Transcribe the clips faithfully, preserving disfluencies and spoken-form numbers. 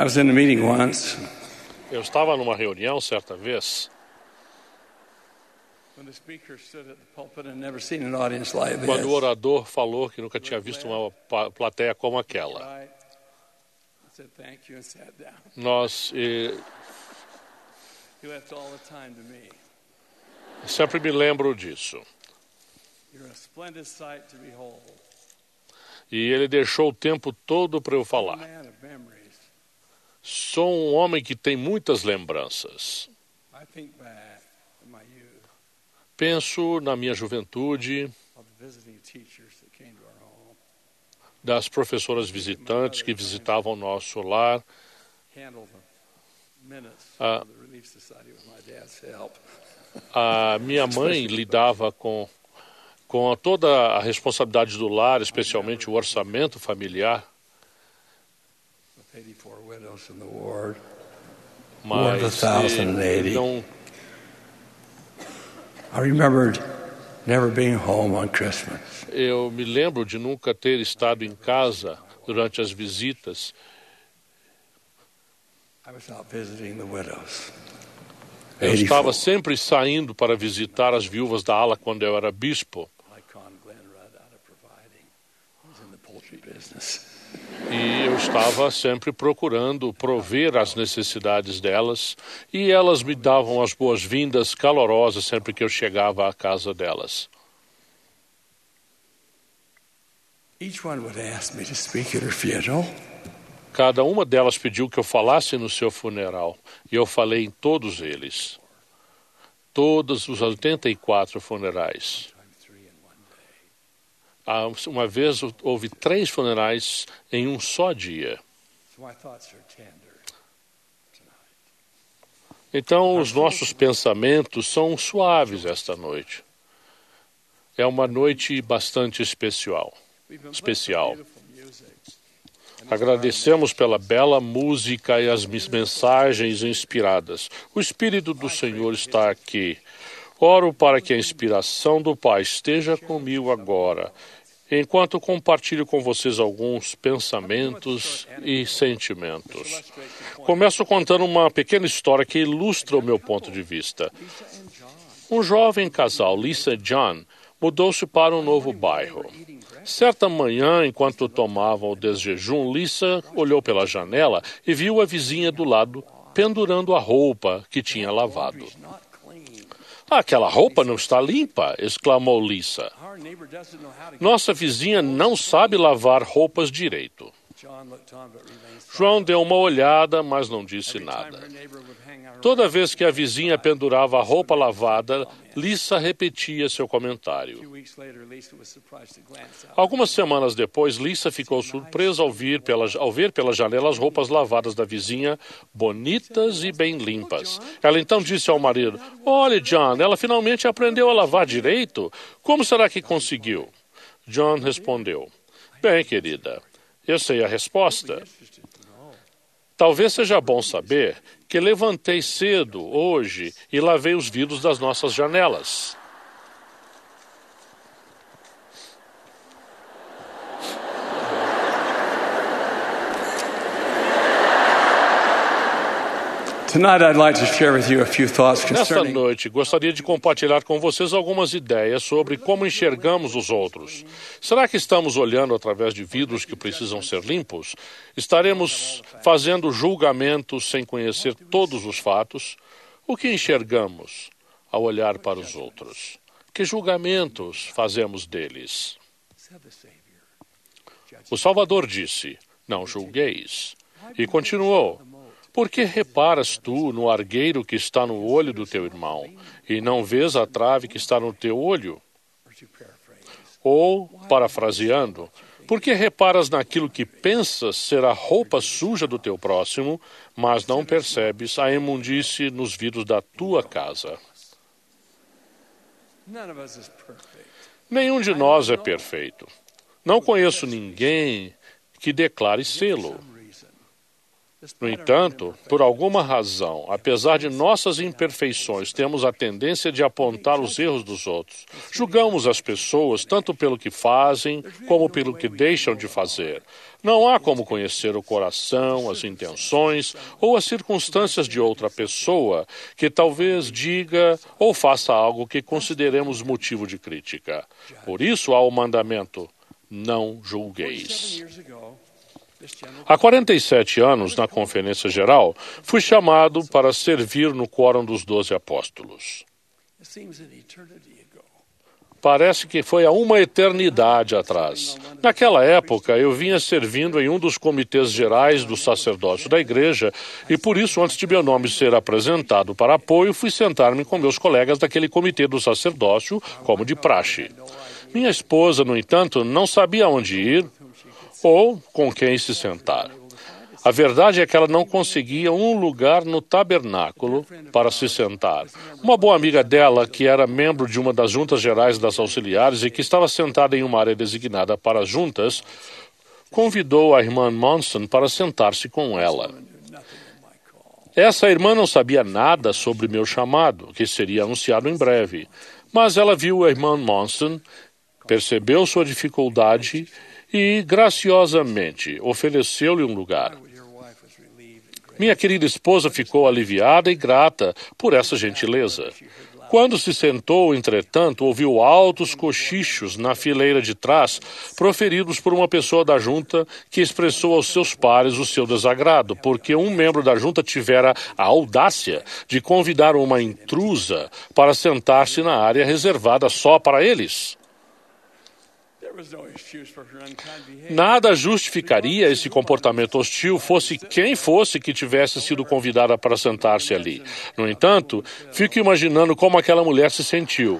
I was in a meeting once. Eu estava numa reunião certa vez, When the speaker stood at the pulpit and never seen an audience like this. quando o orador falou que nunca tinha visto uma pa- plateia como aquela. Right? I said thank you and sat down. Nós eh, He left all the time to me. sempre me lembro disso. You're a splendid sight to behold. E ele deixou o tempo todo para eu A falar. man of memories. Sou um homem que tem muitas lembranças. I think back in my youth Penso na minha juventude, of the visiting teachers that came to our home. das professoras visitantes que visitavam o nosso lar, Handled the minutes Ah. of the Relief Society with my dad's help. a minha mãe lidava com, com toda a responsabilidade do lar, especialmente o orçamento familiar, With eighty-four widows in the ward. mas eh, não, I remembered never being home on Christmas. eu me lembro de nunca ter estado em casa durante as visitas. I was out visiting the widows. Eu estava sempre saindo para visitar as viúvas da ala quando eu era bispo. Like Con Glenn Rudd out of providing. He was in the poultry business. E eu estava sempre procurando prover as necessidades delas, e elas me davam as boas-vindas calorosas sempre que eu chegava à casa delas. Each one would ask me to speak at her funeral. Cada uma delas pediu que eu falasse no seu funeral, e eu falei em todos eles. Todos os oitenta e quatro funerais. Ah, Uma vez houve três funerais em um só dia. So my thoughts are tender tonight. Então, os nossos pensamentos são suaves esta noite. É uma noite bastante especial. We've been blessed Especial. with beautiful music. Agradecemos pela bela música e as mis- mensagens inspiradas. O Espírito do Senhor está aqui. Oro para que a inspiração do Pai esteja comigo agora, enquanto compartilho com vocês alguns pensamentos e sentimentos. Começo contando uma pequena história que ilustra o meu ponto de vista. Um jovem casal, Lisa e John, mudou-se para um novo bairro. Certa manhã, enquanto tomavam o desjejum, Lisa olhou pela janela e viu a vizinha do lado pendurando a roupa que tinha lavado. Not clean. "Ah, aquela roupa não está limpa!" exclamou Lisa. Our neighbor doesn't know how to get. "Nossa vizinha não sabe lavar roupas direito." John looked on but remained silent. João deu uma olhada, mas não disse Every time nada. her neighbor would hang out her Toda vez que a vizinha pendurava a roupa lavada, Lisa repetia seu comentário. Two weeks later, Lisa was surprised to glance out. Algumas semanas depois, Lisa ficou surpresa ao, vir pela, ao ver pela janela as roupas lavadas da vizinha, bonitas e bem limpas. Ela então disse ao marido: "Olhe, John, ela finalmente aprendeu a lavar direito. Como será que conseguiu?" John respondeu: "Bem, querida, eu sei a resposta. Talvez seja bom saber que levantei cedo hoje e lavei os vidros das nossas janelas." Tonight, I'd like to share with you a few thoughts Nesta concerning noite, gostaria de compartilhar com vocês algumas ideias sobre como enxergamos os outros. Será que estamos olhando através de vidros que precisam ser limpos? Estaremos fazendo julgamentos sem conhecer todos os fatos? O que enxergamos ao olhar para os outros? Que julgamentos fazemos deles? said the Savior. O Salvador disse: "Não julgueis." E continuou: "Por que reparas tu no argueiro que está no olho do teu irmão, e não vês a trave que está no teu olho?" Or to paraphrase, Ou, parafraseando, por que reparas naquilo que pensas ser a roupa suja do teu próximo, mas não percebes a imundície nos vidros da tua casa? none of us is perfect. Nenhum de nós é perfeito. Não conheço ninguém que declare sê-lo. Some reason, No entanto, por alguma razão, apesar de nossas imperfeições, temos a tendência de apontar os erros dos outros. Julgamos as pessoas tanto pelo que fazem como pelo que deixam de fazer. Não há como conhecer o coração, as intenções ou as circunstâncias de outra pessoa que talvez diga ou faça algo que consideremos motivo de crítica. Por isso há o mandamento: não julgueis. Há quarenta e sete anos, na Conferência Geral, fui chamado para servir no Quórum dos Doze Apóstolos. Parece que foi há uma eternidade atrás. Naquela época, eu vinha servindo em um dos comitês gerais do sacerdócio da igreja e, por isso, antes de meu nome ser apresentado para apoio, fui sentar-me com meus colegas daquele comitê do sacerdócio, como de praxe. Minha esposa, no entanto, não sabia onde ir ou com quem se sentar. A verdade é que ela não conseguia um lugar no tabernáculo para se sentar. Uma boa amiga dela, que era membro de uma das juntas gerais das auxiliares e que estava sentada em uma área designada para as juntas, convidou a irmã Monson para sentar-se com ela. Essa irmã não sabia nada sobre meu chamado, que seria anunciado em breve, mas ela viu a irmã Monson, percebeu sua dificuldade e, graciosamente, ofereceu-lhe um lugar. Minha querida esposa ficou aliviada e grata por essa gentileza. Quando se sentou, entretanto, ouviu altos cochichos na fileira de trás, proferidos por uma pessoa da junta que expressou aos seus pares o seu desagrado, porque um membro da junta tivera a audácia de convidar uma intrusa para sentar-se na área reservada só para eles. Nada justificaria esse comportamento hostil, fosse quem fosse que tivesse sido convidada para sentar-se ali. No entanto, fico imaginando como aquela mulher se sentiu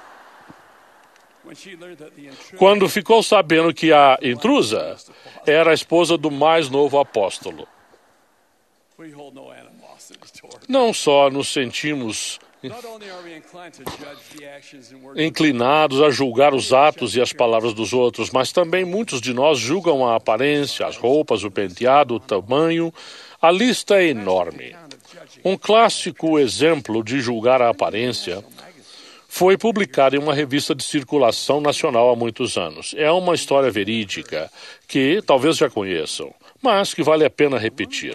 quando ficou sabendo que a intrusa era a esposa do mais novo apóstolo. Não só nos sentimos inclinados a julgar os atos e as palavras dos outros, mas também muitos de nós julgam a aparência, as roupas, o penteado, o tamanho. A lista é enorme. Um clássico exemplo de julgar a aparência foi publicado em uma revista de circulação nacional há muitos anos. É uma história verídica que talvez já conheçam, mas que vale a pena repetir.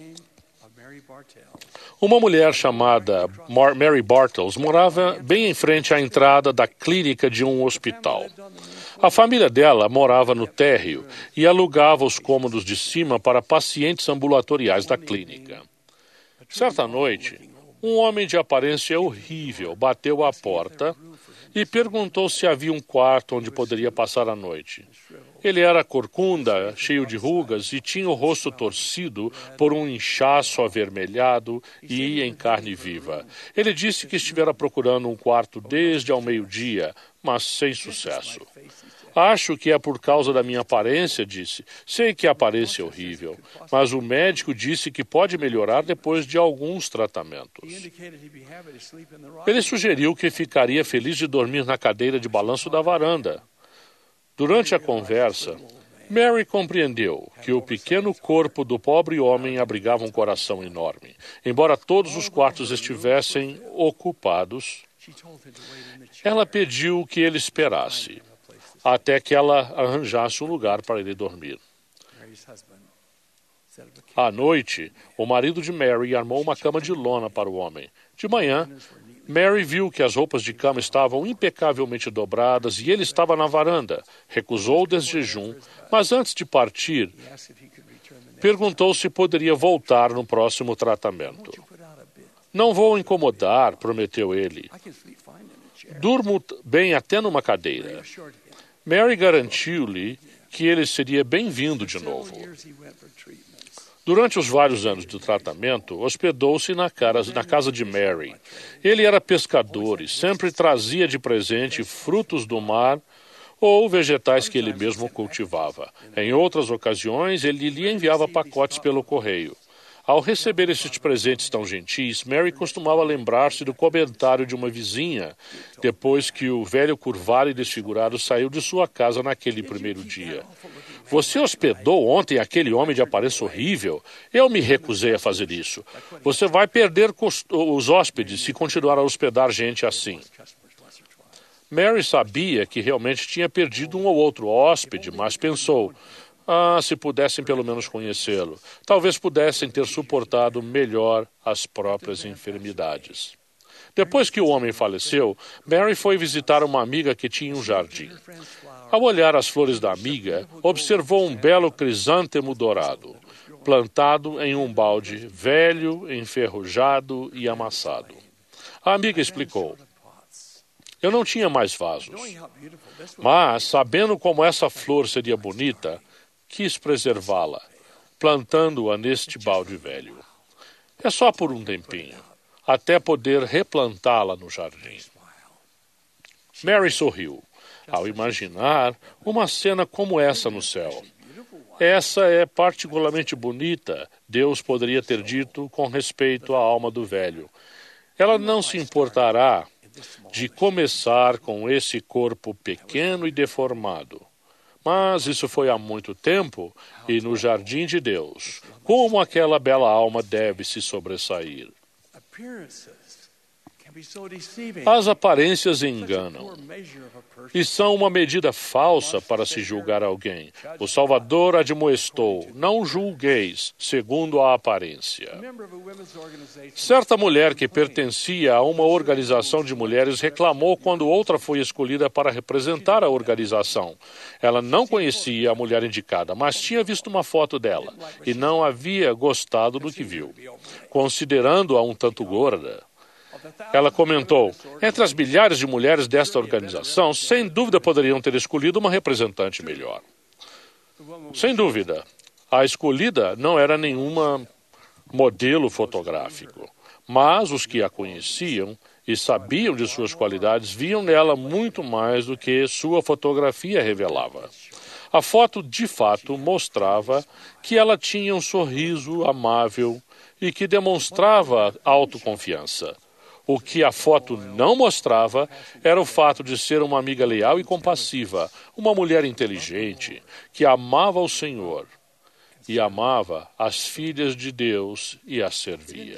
Uma mulher chamada Mary Bartels morava bem em frente à entrada da clínica de um hospital. A família dela morava no térreo e alugava os cômodos de cima para pacientes ambulatoriais da clínica. Certa noite, um homem de aparência horrível bateu à porta e perguntou se havia um quarto onde poderia passar a noite. Ele era corcunda, cheio de rugas e tinha o rosto torcido por um inchaço avermelhado e em carne viva. Ele disse que estivera procurando um quarto desde ao meio-dia, mas sem sucesso. Acho que é por causa da minha aparência, disse. Sei que a aparência é horrível, mas o médico disse que pode melhorar depois de alguns tratamentos. Ele sugeriu que ficaria feliz de dormir na cadeira de balanço da varanda. Durante a conversa, Mary compreendeu que o pequeno corpo do pobre homem abrigava um coração enorme. Embora todos os quartos estivessem ocupados, ela pediu que ele esperasse, até que ela arranjasse um lugar para ele dormir. À noite, o marido de Mary armou uma cama de lona para o homem. De manhã, Mary viu que as roupas de cama estavam impecavelmente dobradas e ele estava na varanda. Recusou o desjejum, mas antes de partir, perguntou se poderia voltar no próximo tratamento. Não vou incomodar, prometeu ele. Durmo bem até numa cadeira. Mary garantiu-lhe que ele seria bem-vindo de novo. Durante os vários anos do tratamento, hospedou-se na, na casa de Mary. Ele era pescador e sempre trazia de presente frutos do mar ou vegetais que ele mesmo cultivava. Em outras ocasiões, ele lhe enviava pacotes pelo correio. Ao receber esses presentes tão gentis, Mary costumava lembrar-se do comentário de uma vizinha, depois que o velho curvado e desfigurado saiu de sua casa naquele primeiro dia. Você hospedou ontem aquele homem de aparência horrível? Eu me recusei a fazer isso. Você vai perder os hóspedes se continuar a hospedar gente assim. Mary sabia que realmente tinha perdido um ou outro hóspede, mas pensou, ah, se pudessem pelo menos conhecê-lo. Talvez pudessem ter suportado melhor as próprias enfermidades. Depois que o homem faleceu, Mary foi visitar uma amiga que tinha um jardim. Ao olhar as flores da amiga, observou um belo crisântemo dourado, plantado em um balde velho, enferrujado e amassado. A amiga explicou, eu não tinha mais vasos, mas, sabendo como essa flor seria bonita, quis preservá-la, plantando-a neste balde velho. É só por um tempinho, até poder replantá-la no jardim. Mary sorriu, ao imaginar uma cena como essa no céu. Essa é particularmente bonita, Deus poderia ter dito com respeito à alma do velho. Ela não se importará de começar com esse corpo pequeno e deformado. Mas isso foi há muito tempo, e no jardim de Deus, como aquela bela alma deve se sobressair. As aparências enganam e são uma medida falsa para se julgar alguém. O Salvador admoestou, não julgueis segundo a aparência. Certa mulher que pertencia a uma organização de mulheres reclamou quando outra foi escolhida para representar a organização. Ela não conhecia a mulher indicada, mas tinha visto uma foto dela e não havia gostado do que viu, considerando-a um tanto gorda. Ela comentou, entre as milhares de mulheres desta organização, sem dúvida poderiam ter escolhido uma representante melhor. Sem dúvida, a escolhida não era nenhuma modelo fotográfico, mas os que a conheciam e sabiam de suas qualidades viam nela muito mais do que sua fotografia revelava. A foto, de fato, mostrava que ela tinha um sorriso amável e que demonstrava autoconfiança. O que a foto não mostrava era o fato de ser uma amiga leal e compassiva, uma mulher inteligente, que amava o Senhor e amava as filhas de Deus e as servia.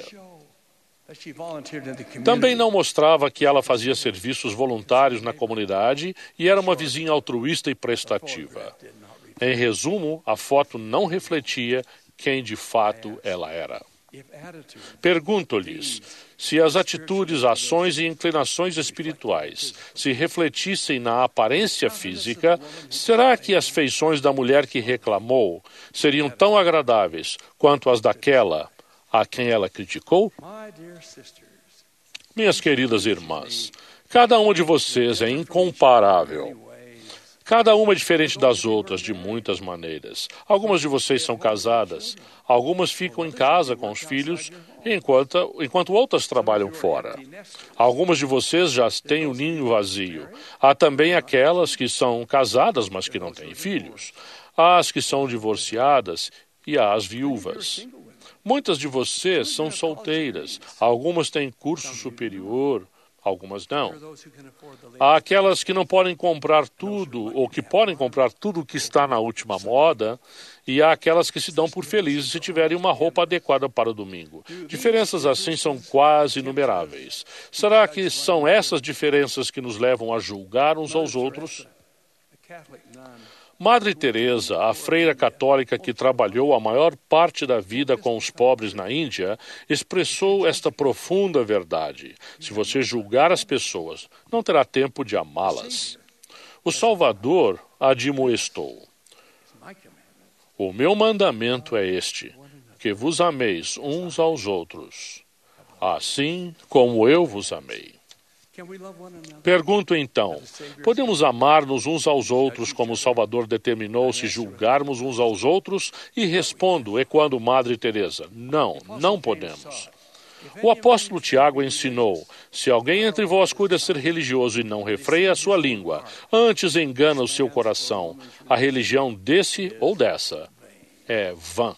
Também não mostrava que ela fazia serviços voluntários na comunidade e era uma vizinha altruísta e prestativa. Em resumo, a foto não refletia quem de fato ela era. Pergunto-lhes, se as atitudes, ações e inclinações espirituais se refletissem na aparência física, será que as feições da mulher que reclamou seriam tão agradáveis quanto as daquela a quem ela criticou? Minhas queridas irmãs, cada uma de vocês é incomparável. Cada uma é diferente das outras de muitas maneiras. Algumas de vocês são casadas, algumas ficam em casa com os filhos, enquanto, enquanto outras trabalham fora. Algumas de vocês já têm o ninho vazio. Há também aquelas que são casadas, mas que não têm filhos. Há as que são divorciadas e há as viúvas. Muitas de vocês são solteiras, algumas têm curso superior, algumas não. Há aquelas que não podem comprar tudo, ou que podem comprar tudo o que está na última moda, e há aquelas que se dão por felizes se tiverem uma roupa adequada para o domingo. Diferenças assim são quase inumeráveis. Será que são essas diferenças que nos levam a julgar uns aos outros? Madre Teresa, a freira católica que trabalhou a maior parte da vida com os pobres na Índia, expressou esta profunda verdade. Se você julgar as pessoas, não terá tempo de amá-las. O Salvador admoestou. O meu mandamento é este, que vos ameis uns aos outros, assim como eu vos amei. Pergunto então, podemos amar-nos uns aos outros como o Salvador determinou se julgarmos uns aos outros? E respondo, ecoando Madre Teresa, não, não podemos. O apóstolo Tiago ensinou, se alguém entre vós cuida ser religioso e não refreia a sua língua, antes engana o seu coração, a religião desse ou dessa é vã.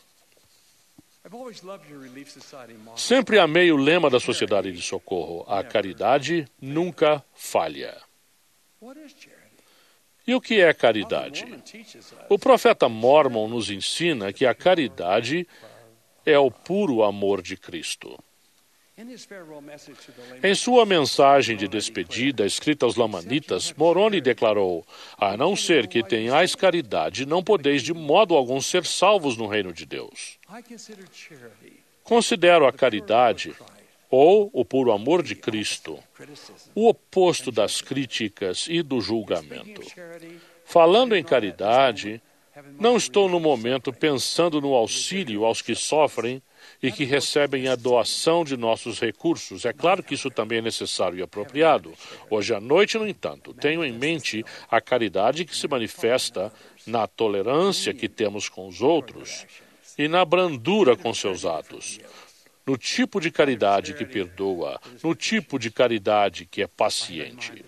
Sempre amei o lema da Sociedade de Socorro, a caridade nunca falha. E o que é caridade? O profeta Mormon nos ensina que a caridade é o puro amor de Cristo. Em sua mensagem de despedida escrita aos Lamanitas, Moroni declarou: a não ser que tenhais caridade, não podeis de modo algum ser salvos no reino de Deus. Considero a caridade, ou o puro amor de Cristo, o oposto das críticas e do julgamento. Falando em caridade, não estou no momento pensando no auxílio aos que sofrem e que recebem a doação de nossos recursos. É claro que isso também é necessário e apropriado. Hoje à noite, no entanto, tenho em mente a caridade que se manifesta na tolerância que temos com os outros e na brandura com seus atos, no tipo de caridade que perdoa, no tipo de caridade que é paciente.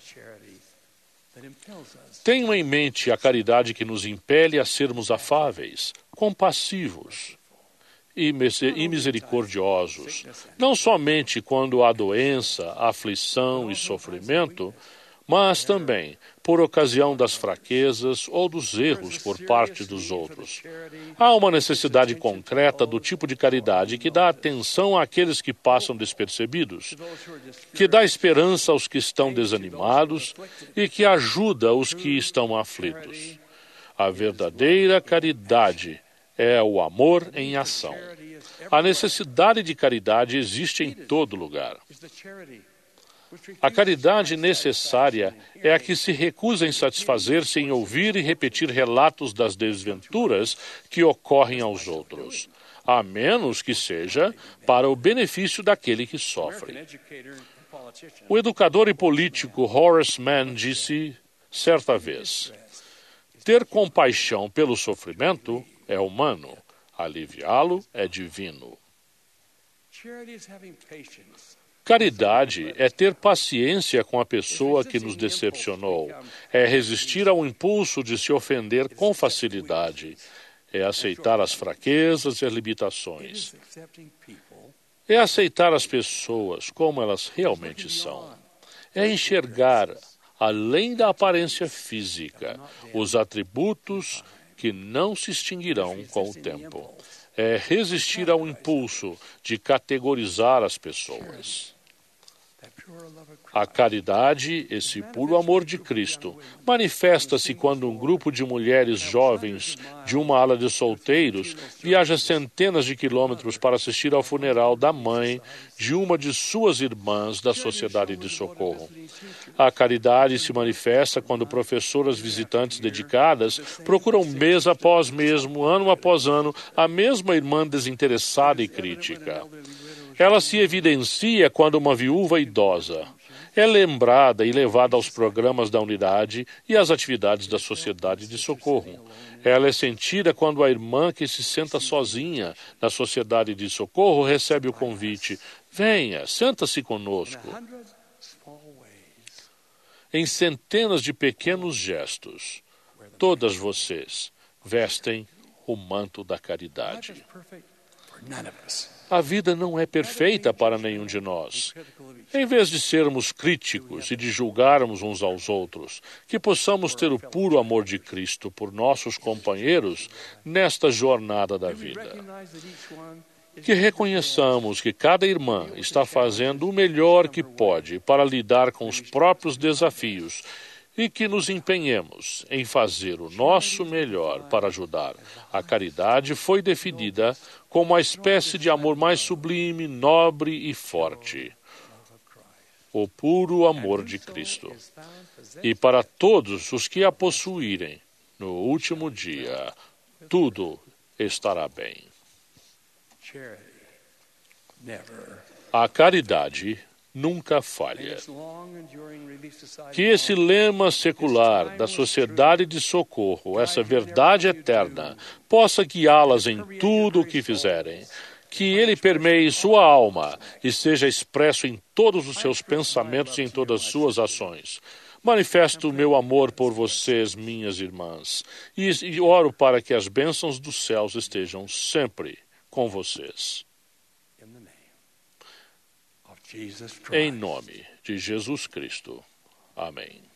Tenho em mente a caridade que nos impele a sermos afáveis, compassivos e misericordiosos, não somente quando há doença, aflição e sofrimento, mas também por ocasião das fraquezas ou dos erros por parte dos outros. Há uma necessidade concreta do tipo de caridade que dá atenção àqueles que passam despercebidos, que dá esperança aos que estão desanimados e que ajuda os que estão aflitos. A verdadeira caridade é o amor em ação. A necessidade de caridade existe em todo lugar. A caridade necessária é a que se recusa em satisfazer-se em ouvir e repetir relatos das desventuras que ocorrem aos outros, a menos que seja para o benefício daquele que sofre. O educador e político Horace Mann disse certa vez: ter compaixão pelo sofrimento é humano, aliviá-lo é divino. Caridade é ter paciência com a pessoa que nos decepcionou, é resistir ao impulso de se ofender com facilidade, é aceitar as fraquezas e as limitações, é aceitar as pessoas como elas realmente são, é enxergar, além da aparência física, os atributos que não se extinguirão com o tempo. É resistir ao impulso de categorizar as pessoas. A caridade, esse puro amor de Cristo, manifesta-se quando um grupo de mulheres jovens de uma ala de solteiros viaja centenas de quilômetros para assistir ao funeral da mãe de uma de suas irmãs da Sociedade de Socorro. A caridade se manifesta quando professoras visitantes dedicadas procuram mês após mês, ano após ano, a mesma irmã desinteressada e crítica. Ela se evidencia quando uma viúva idosa é lembrada e levada aos programas da unidade e às atividades da Sociedade de Socorro. Ela é sentida quando a irmã que se senta sozinha na Sociedade de Socorro recebe o convite: venha, senta-se conosco. Em centenas de pequenos gestos, todas vocês vestem o manto da caridade. A vida não é perfeita para nenhum de nós. Em vez de sermos críticos e de julgarmos uns aos outros, que possamos ter o puro amor de Cristo por nossos companheiros nesta jornada da vida. Que reconheçamos que cada irmã está fazendo o melhor que pode para lidar com os próprios desafios e que nos empenhemos em fazer o nosso melhor para ajudar. A caridade foi definida como a espécie de amor mais sublime, nobre e forte. O puro amor de Cristo. E para todos os que a possuírem, no último dia, tudo estará bem. A caridade nunca falha. Que esse lema secular da Sociedade de Socorro, essa verdade eterna, possa guiá-las em tudo o que fizerem. Que ele permeie sua alma e seja expresso em todos os seus pensamentos e em todas as suas ações. Manifesto o meu amor por vocês, minhas irmãs, e, e oro para que as bênçãos dos céus estejam sempre com vocês. Em nome de Jesus Cristo. Amém.